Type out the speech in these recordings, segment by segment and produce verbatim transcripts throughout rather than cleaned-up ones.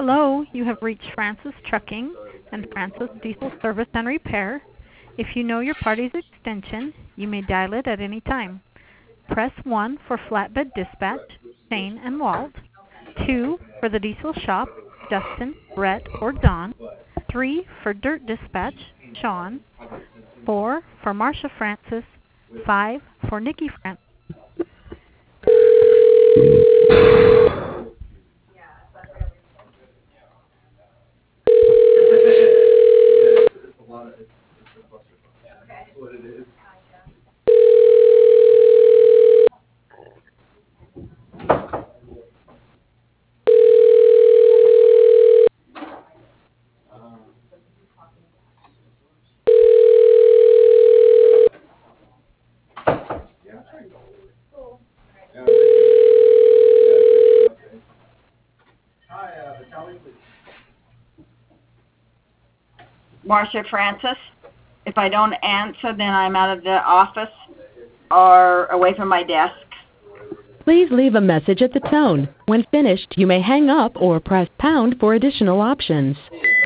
Hello, you have reached Francis Trucking and Francis Diesel Service and Repair. If you know your party's extension, you may dial it at any time. Press one for flatbed dispatch, Shane and Walt. two for the diesel shop, Justin, Brett, or Don. three for dirt dispatch, Sean. four for Marcia Francis. five for Nikki Francis. Marcia Francis. If I don't answer, then I'm out of the office or away from my desk. Please leave a message at the tone. When finished, you may hang up or press pound for additional options.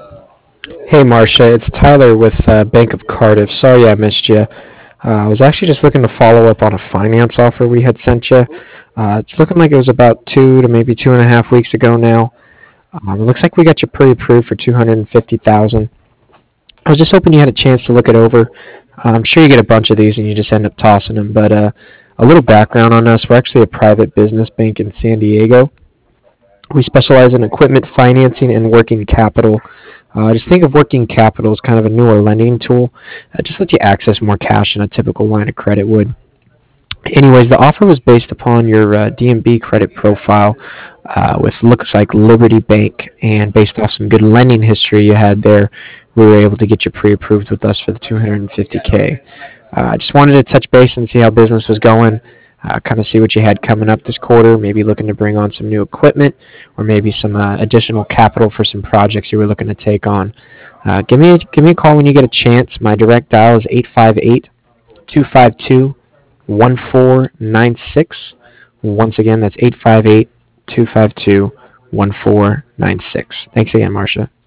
Hey Marcia, it's Tyler with uh, Bank of Cardiff. Sorry I missed you. Uh, I was actually just looking to follow up on a finance offer we had sent you. Uh, it's looking like it was about two to maybe two and a half weeks ago now. Um, it looks like we got you pre-approved for two hundred fifty thousand dollars. I was just hoping you had a chance to look it over. Uh, I'm sure you get a bunch of these and you just end up tossing them, but uh, a little background on us. We're actually a private business bank in San Diego. We specialize in equipment financing and working capital. Uh, just think of working capital as kind of a newer lending tool. Uh, just let you access more cash than a typical line of credit would. Anyways, the offer was based upon your uh, D and B credit profile uh, with looks like Liberty Bank, and based off some good lending history you had there, we were able to get you pre-approved with us for the two hundred fifty K. I uh, just wanted to touch base and see how business was going, uh, kind of see what you had coming up this quarter, maybe looking to bring on some new equipment, or maybe some uh, additional capital for some projects you were looking to take on. Uh, give me a, give me a call when you get a chance. My direct dial is eight five eight, two five two, one four nine six. Once again, that's eight five eight, two five two, one four nine six. Thanks again, Marcia.